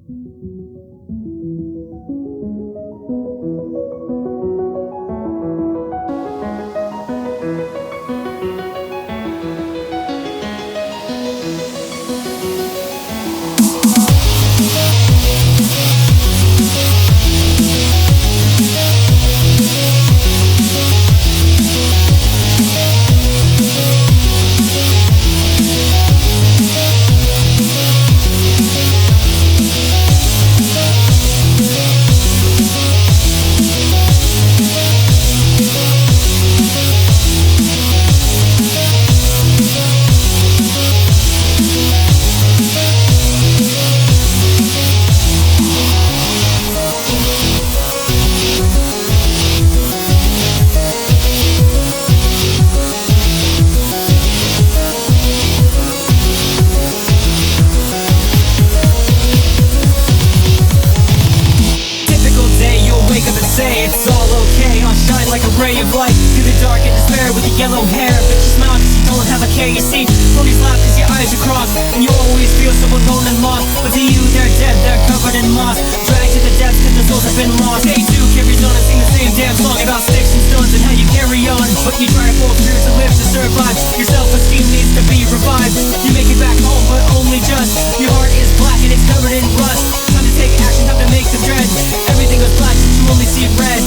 It's all okay, I'll shine like a ray of light through the dark and despair with the yellow hair. But you smile cause you don't have a care, you see. Ponies laugh cause your eyes are crossed, and you always feel so alone and lost. But to you they're dead, they're covered in moss, dragged to the depths cause their souls have been lost. Day 2 carries on and sing the same damn song about sticks and stones and how you carry on. But you try to pull through to live to survive. Your self-esteem needs to be revived. You make it back home but only just. Your heart is black and it's covered in rust. Time to take action, time to make the dread. Everything goes black since you only see red.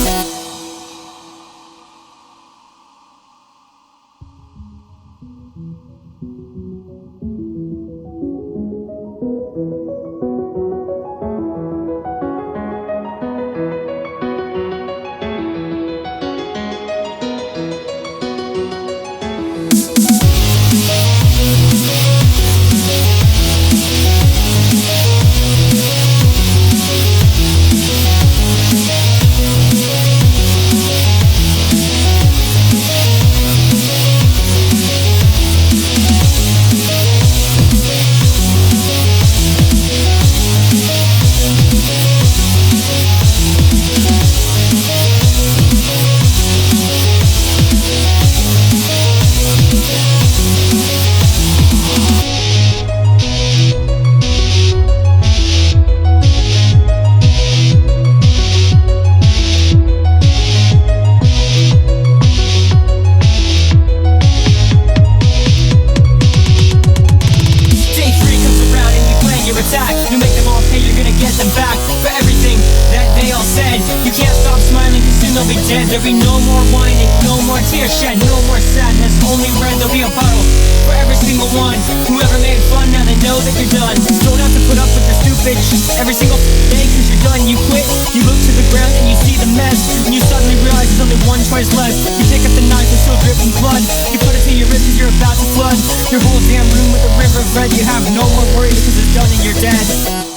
You make them all pay, you're gonna get them back for everything that they all said. You can't stop smiling cause soon they'll be dead. There'll be no more whining, no more tears shed, no more sadness, only red. There'll be a puddle for every single one. Whoever made fun, now they know that you're done. Don't have to put up with your stupid shit every single day cause you're done. You quit, you look to the ground and you see the mess, and you suddenly realize there's only one choice left. You pick up the knife and still dripping blood. You put it to your wrist cause you're about to flood your whole damn room with a river of red. You have no more worry because it's done and you're dead.